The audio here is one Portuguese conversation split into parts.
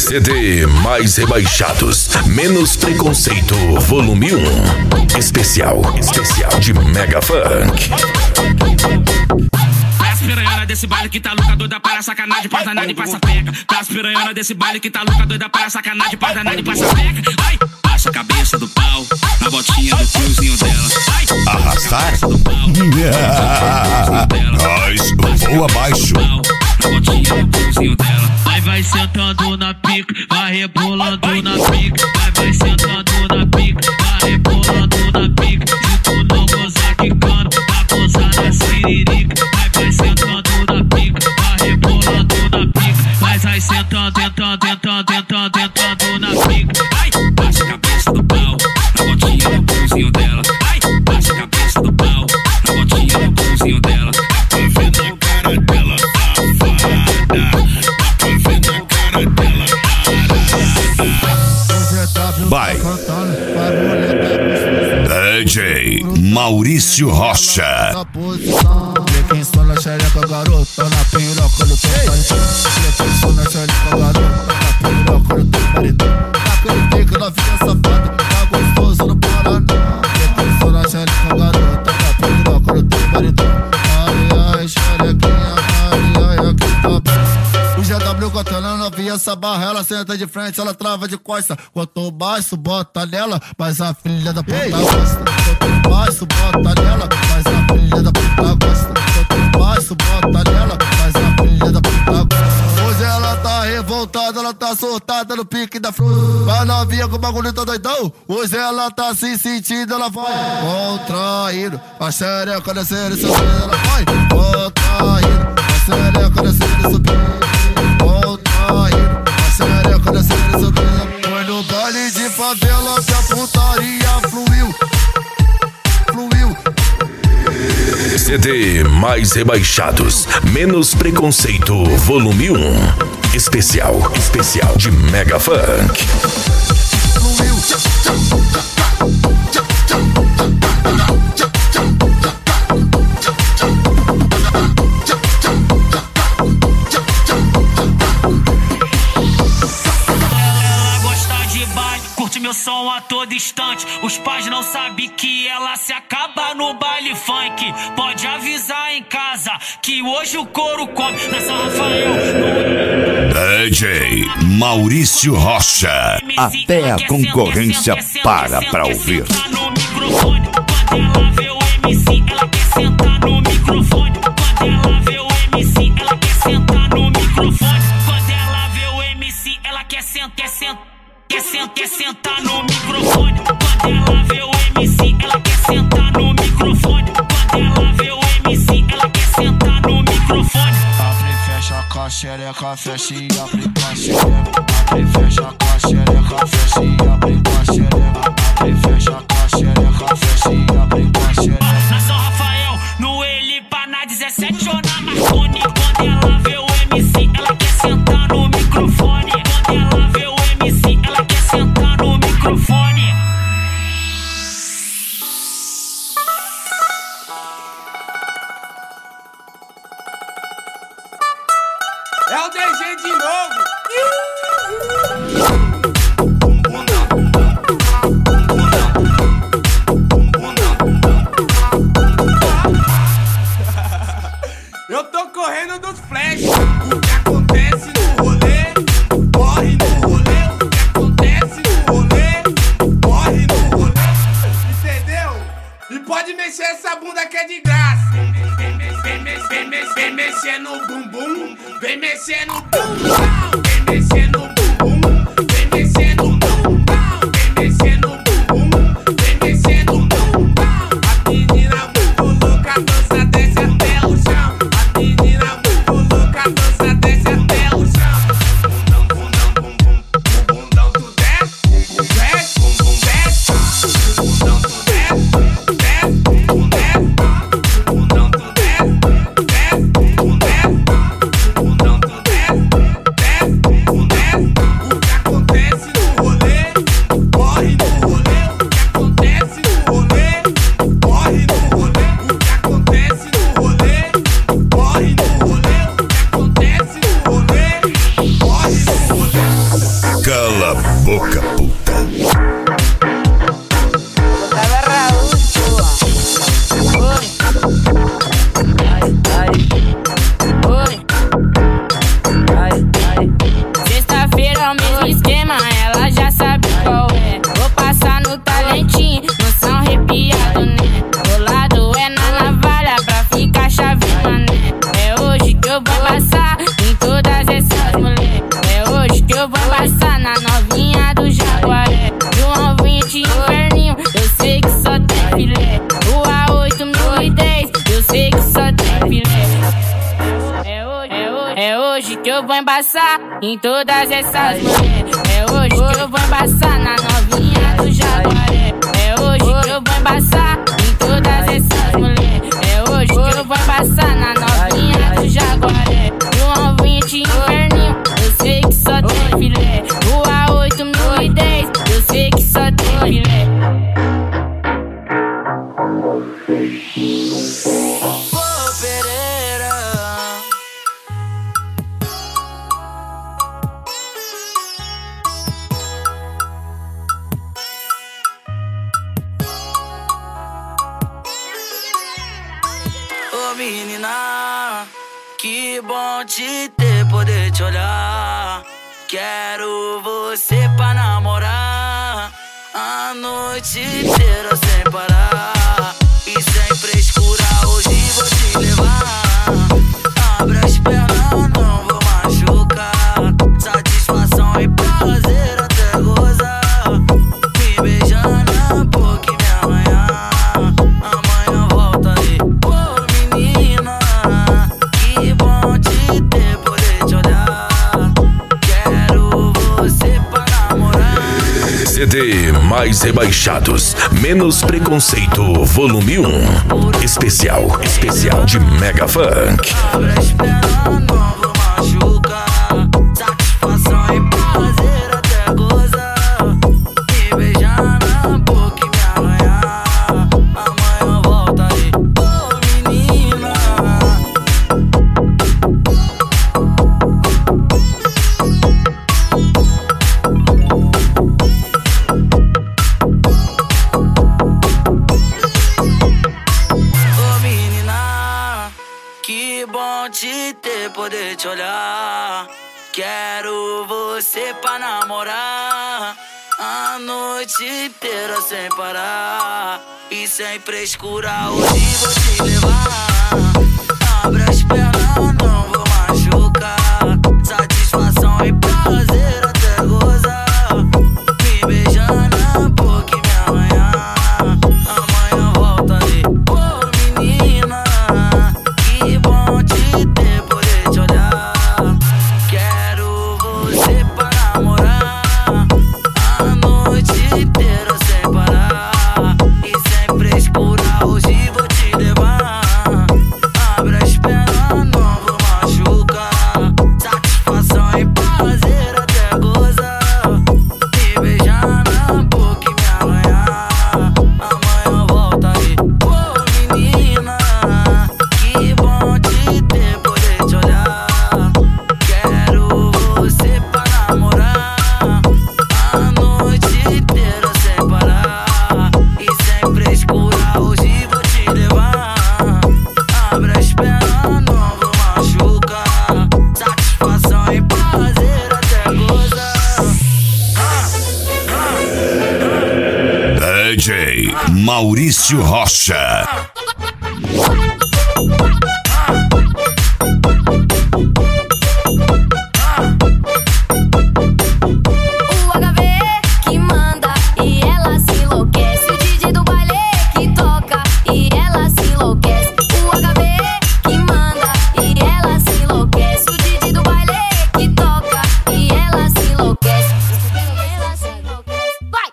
CD mais rebaixados, menos preconceito, volume 1. Especial de Mega Funk. As piranhona desse baile que tá louca, doida para sacanagem, passa nada e passa pega. As piranhona desse baile que tá louca, doida para sacanagem, passa nada e passa pega. Ai, baixa a cabeça do pau, na botinha do cruzinho dela. Ai, arrastar? Nós vou abaixo. Na botinha do cruzinho dela. Vai sentando na pica, vai rebolando na pica. Vai sentando na pica, vai rebolando na pica. Se tu não gozar quicando, vai posar na siririca. Vai sentando na pica, vai rebolando na pica. Vai sentando, tentando na pica. Ai, baixa a cabeça do pau, na botinha do cruzinho dela. Ai, baixa a cabeça do pau, na botinha do cruzinho dela. Pra ver na cara dela, safada. Pra ver na cara dela, Vai. DJ Maurício Rocha. Quem só na xereca, garota, na piroca do teu paredão. Quem só na xereca, garota, na piroca do teu paredão. Aquele pico da filha safada, tá gostoso no Paraná. Quem só na xereca, garota, na piroca do teu paredão. Ai, ai, xerequinha, ai, ai, aqui tá bem. O GW contando a novinha, essa barra, ela senta de frente, ela trava de costa. Quanto baixo, bota nela, mas a filha da puta gosta. Quanto baixo, bota nela, mas a filha da puta gosta. Baixo, bota nela, mas a filha da puta gosta. Hoje ela tá revoltada, ela tá surtada no pique da fruta. Vai novinha com o bagulho tá doidão. Hoje ela tá se sentindo, ela vai contraindo. A xereca descendo e subindo, ela vai contraindo. A xereca descendo e subindo. Contraindo. A xereca descendo e subindo. Foi no baile de favela que a putaria fluiu. CD mais rebaixados, menos preconceito, volume 1. Especial de Mega Funk. Meu som a todo instante. Os pais não sabem que ela se acaba no baile funk. Pode avisar em casa que hoje o couro come. Na São Rafael DJ Maurício Rocha. Até a concorrência para pra ouvir. Quando ela vê o MC, ela quer sentar no microfone. Quando ela vê o MC, ela quer sentar no microfone. Quando ela vê o MC, ela quer sentar no microfone. Quando ela vê o MC, ela quer sentar no microfone. Quando ela vê o MC, ela quer sentar no microfone. Abre e fecha com a xereca, fecha e abre com a xereca. Abre e fecha com a xereca, fecha e abre com a xereca. Abre e fecha com a xereca, fecha e abre com a xereca. Na São Rafael, no Elipa, na 17 ou na Marconi. Quando ela vê o MC, ela quer sentar no microfone. Quando ela vê o MC, ela quer sentar no microfone. É o DG de novo. Eu tô correndo dos flash. O que acontece no rolê, morre no rolê. O que acontece no rolê, morre no rolê. Entendeu? E pode mexer essa bunda que é de graça. Vem mexer no bumbum. Vem mexer no bumbum. Vem mexer no bumbum. Vem mexer no bumbum. Vem mexer no bumbum. Vem mexer no bumbum. A menina muito louca, dança desce até o chão. A menina muito louca, dança desce até o chão. Bundão, bum bum. O bundão tu desce, desce, bum desce. O bundão tu desce, desce, bum desce. O bundão tu desce, desce, bum desce. O bundão tu desce, desce, bum desce. Boca Puta. Sexta-feira é o mesmo esquema, ela já sabe qual é. Vou passar no talentinho, no som arrepiado, né? Do lado é na navalha pra ficar chave, mané. É hoje que eu vou passar em todas essas mulheres. É hoje que eu vou passar na novinha do Jaguaré. Do 20 inferninho, eu sei que só tem filé. Rua 8010, eu sei que só tem filé. É hoje que eu vou embaçar em todas essas mulheres. É hoje que eu vou embaçar na novinha do Jaguaré. É hoje que eu vou embaçar em todas essas mulheres. É hoje que eu vou embaçar na novinha do Jaguaré. Do 20 inferninho, eu sei que só tem filé. Rua 8010, eu sei que só tem filé. Menina, que bom te ter, poder te olhar. Quero você pra namorar a noite inteira sem parar. E sem frescura, hoje vou te levar. Abre as pernas, não vou machucar. Satisfação e prazer até gozar. Me beijar na boca e me arranhar. Amanhã volta aí. CD Mais Rebaixados, Menos Preconceito, Volume 1. Especial de Mega Funk. Abre as pernas, não vou machucar. Satisfação e prazer até gozar. Me beijar na boca e me arranhar. Amanhã volta aí. Ô menina, que bom te ter, poder te olhar. Quero você pra namorar a noite inteira sem parar. E sem frescura, hoje vou te levar. Abre as pernas, não vou machucar. Satisfação e prazer até gozar. Me beijar na boca e me arranhar. Amanhã volta aí. Ô menina, que bom te ter, poder te olhar. Quero você pra namorar a noite inteira sem parar. E sem frescura, hoje vou te levar. Abre as pernas, não vou machucar. Satisfação e prazer até gozar. Me beijar na boca e me arranhar. Amanhã volta aí. Ô menina, que bom te ter, poder te olhar. Quero você pra namorar a noite inteira sem parar. E sem frescura, hoje vou te levar. Abre as pernas, não vou machucar. Satisfação e prazer até gozar. DJ Maurício Rocha. O HV que manda e ela se enlouquece. O DJ do baile que toca e ela se enlouquece. O HV que manda e ela se enlouquece. O DJ do baile que toca e ela se enlouquece. Vai!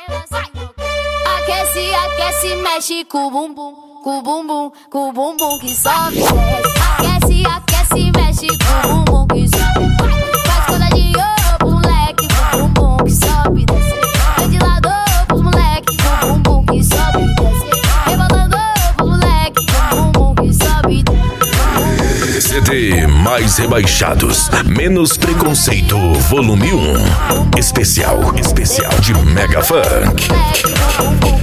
Aquece, aquece, mexe com o bumbum, com o bumbum, com o bumbum que sobe e desce. Aquece, aquece, mexe com o bumbum que sobe. Faz quadradinho pro moleque, com o bumbum que sobe e desce. Vem de lado pros moleque, com o bumbum que sobe e desce. Rebolando pros moleque, com o bumbum que sobe e desce. CD Mais mais rebaixados, menos preconceito, volume 1. Especial de Mega Funk.